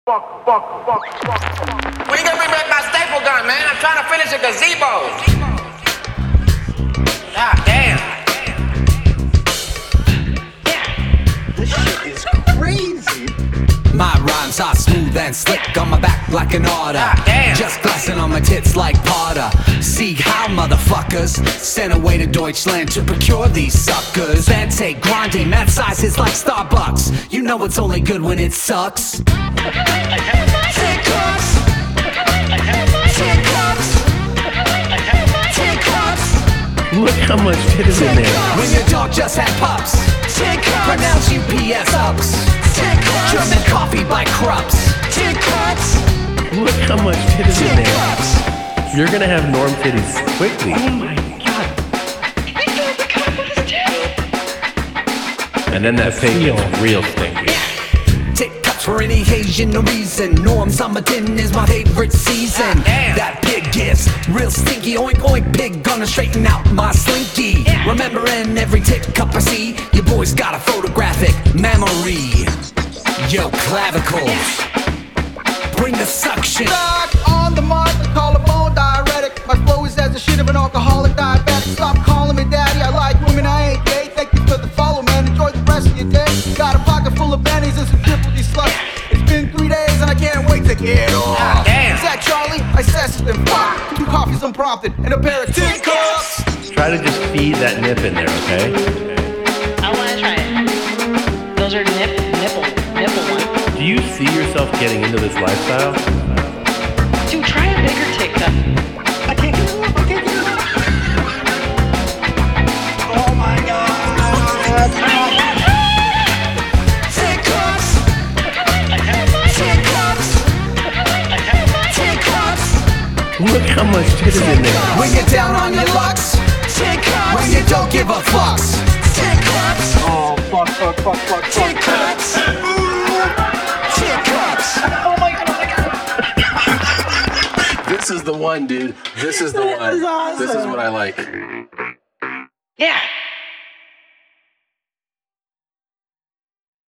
When you gonna bring back my staple gun, man? I'm trying to finish a gazebo. God damn. This shit is crazy. My rhymes are smooth and slick on my back like an otter. Damn. Just glassing on my tits like Potter. See how motherfuckers sent away to Deutschland to procure these suckers. Then take grinding, that size is like Starbucks. You know it's only good when it sucks. Look how much shit is in there. When your dog just had pups, pronounce UPS ups. German coffee by Krups. Look how much shit is in there. You're gonna have norm titties quickly. Oh my god. And then that pig gets real stinky. Take cups for any occasion, no reason. Norm Summerton is my favorite season. That pig gets real stinky. Oink oink pig, gonna straighten out my slinky. Remembering every tit cup I see. Your boy's got a photographic memory. Yo, clavicles, bring the suction. Back on the mark, collarbone diuretic. My flow is as the shit of an alcoholic diabetic. Stop calling me daddy, I like women, I ain't gay. Thank you for the follow, man, enjoy the rest of your day. Got a pocket full of bennies and some triple D sluts. It's been 3 days and I can't wait to get off. Damn. Is that Charlie? I sassed and fuck. 2 coffees unprompted and a pair of tin cups. Try to just feed that nip in there, okay? I want to try it. Those are nipple ones. Do you see yourself getting into this lifestyle? Dude, try a bigger tit cup. I can't get it up, I can't get it up. Oh my god. Tin cups. Tin cups. Look how much shit is in there. When you're down on your lucks, when you don't give a fucks. Oh, fuck. Tin cups. Oh my god. This is the one, dude. This is the one. Awesome. This is what I like. Yeah.